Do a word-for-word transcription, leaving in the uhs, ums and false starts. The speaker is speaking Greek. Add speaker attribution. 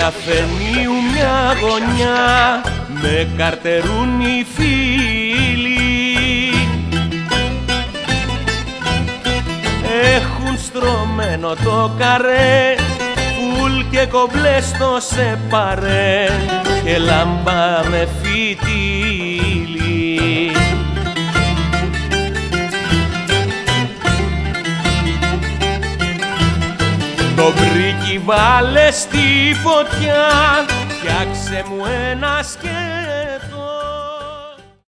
Speaker 1: καφενείου μια γωνιά με καρτερούν οι φίλοι. Έχουν στρωμένο το καρέ, φουλ και κομπλέ στο σεπαρέ και λάμπα με φιτίλι. Το μπρίκι βάλε στη φωτιά, φτιάξε μου ένα σκέτο